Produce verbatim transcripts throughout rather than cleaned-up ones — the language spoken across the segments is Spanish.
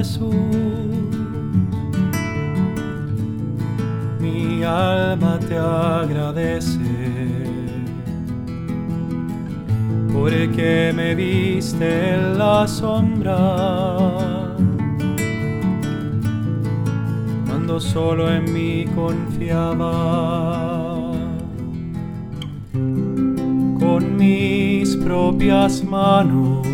Jesús. Mi alma te agradece, porque me viste en la sombra, cuando solo en mí confiaba. Con mis propias manos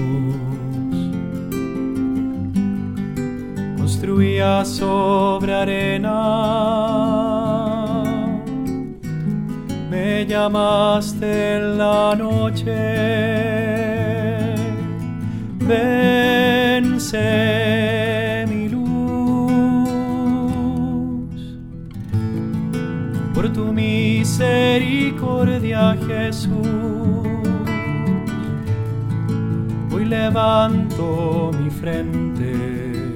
construía sobre arena. Me llamaste en la noche, ven, sé mi luz. Por tu misericordia, Jesús, hoy levanto mi frente.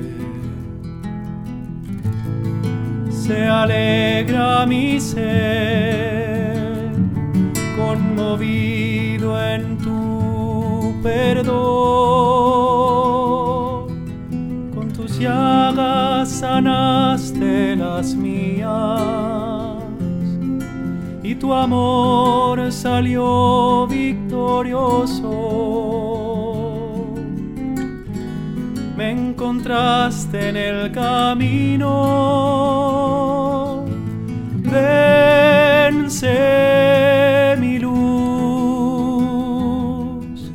Se alegra mi ser, conmovido en tu perdón. Con tus llagas sanaste las mías, y tu amor salió victorioso. Me encontraste en el camino, ven, sé mi luz,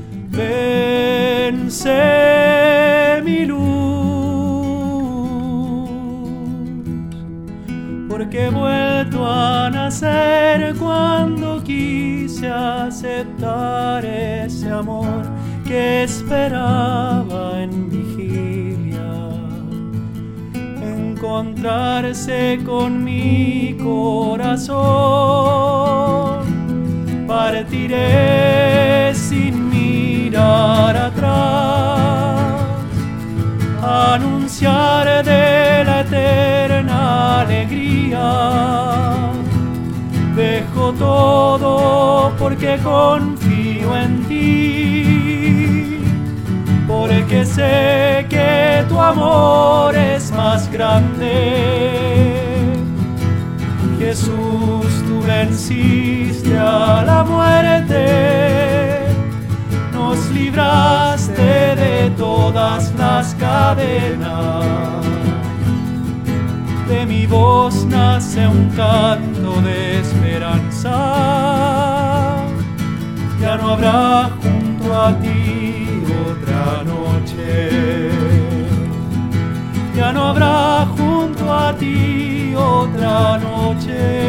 ven, sé mi luz, porque he vuelto a nacer cuando quise aceptar ese amor que esperaba en vigilia, encontrarse con mi corazón. Partiré sin mirar atrás, anunciar de la eterna alegría. Dejo todo porque confío en ti, porque sé que tu amor es más grande. Jesús, tú venciste a la muerte, nos libraste de todas las cadenas. De mi voz nace un canto de esperanza. Ya no habrá junto a ti otra noche, ya no habrá junto a ti otra noche.